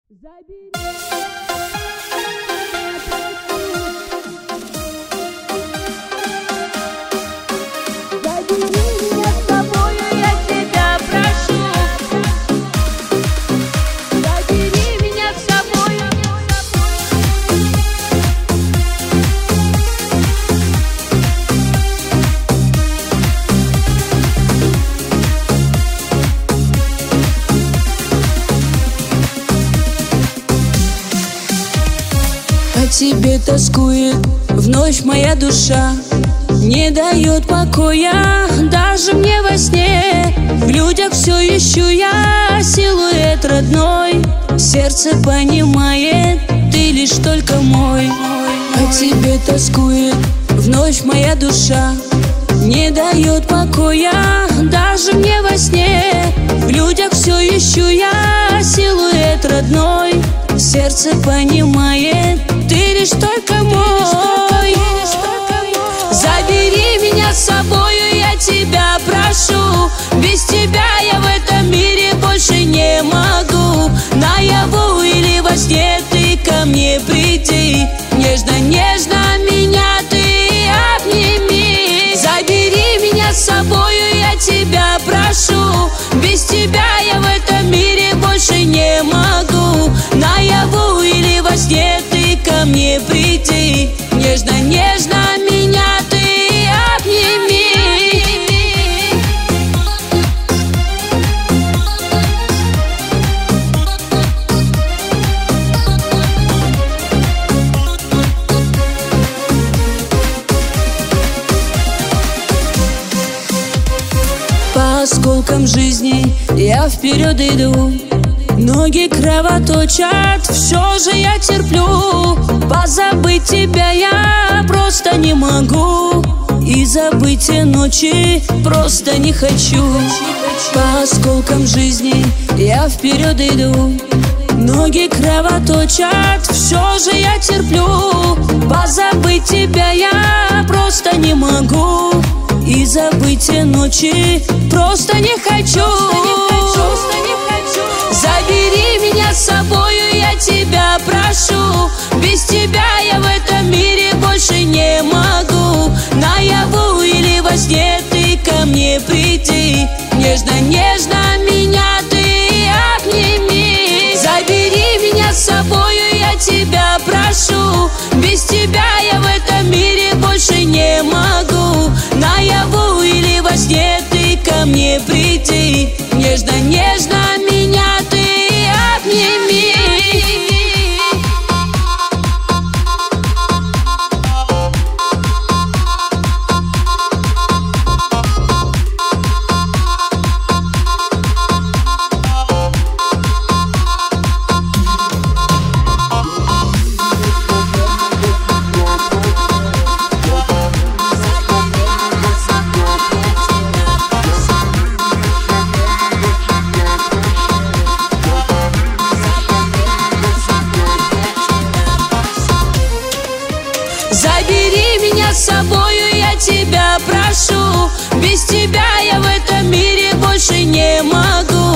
По тебе тоскует вновь моя душа, не дает покоя даже мне во сне. В людях все ищу я силуэт родной, сердце понимает, ты лишь только мой. По тебе тоскует вновь моя душа, не дает покоя даже мне во сне. В людях все ищу я силуэт родной, сердце понимает, ты лишь только мой. Забери меня с собою, я тебя прошу. Без тебя я в этом мире больше не могу. Наяву или во сне ты ко мне приди, нежно-нежно меня ты обними. Забери меня с собою, я тебя прошу. Без тебя я в этом мире больше не могу. Наяву или во сне ты ко мне приди, нежно-нежно меня ты обними. По осколкам жизни я вперед иду, ноги кровоточат, все же я терплю. Позабыть тебя я просто не могу, и забыть те ночи просто не хочу. По осколкам жизни я вперед иду, ноги кровоточат, все же я терплю. Позабыть тебя я просто не могу, и забыть те ночи просто не хочу. Забери меня с собою, я тебя прошу. Без тебя я в этом мире больше не могу. Наяву или во сне ты ко мне приди, нежно-нежно меня ты обними. Забери меня с собою, я тебя прошу. Без тебя я в этом мире больше не могу. Наяву или во сне ты ко мне приди, нежно-нежно меня ты обними. Забери меня с собою, я тебя прошу. Без тебя я в этом мире больше не могу.